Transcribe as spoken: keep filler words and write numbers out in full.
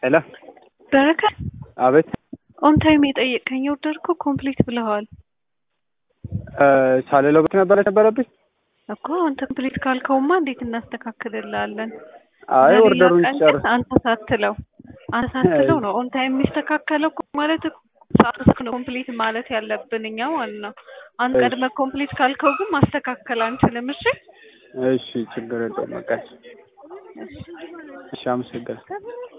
ሄሎ በረከት አቤት ኦን ታይም የጠየቀኝ ኦርደር እኮ ኮምፕሊት ብለዋል እ ሳልለው ነበር ነበረብኝ እኮ አንተ ኮምፕሊት ካልከውማ እንዴት እናስተካክልልሃለን? አይ ኦርደሩን ጨርስ አንተ ሳትለው አንተ ሳትለው ነው ኦን ታይም የሚስተካከለው ማለት ሳትሰክ ነው ኮምፕሊት ማለት ያለብን እኛ ማለት ነው። አንተ ቀድመ ኮምፕሊት ካልከው ግን ማስተካከል አንችልም። እሺ እሺ ችግር የለውም በቃ እሺ አመሰግናለሁ።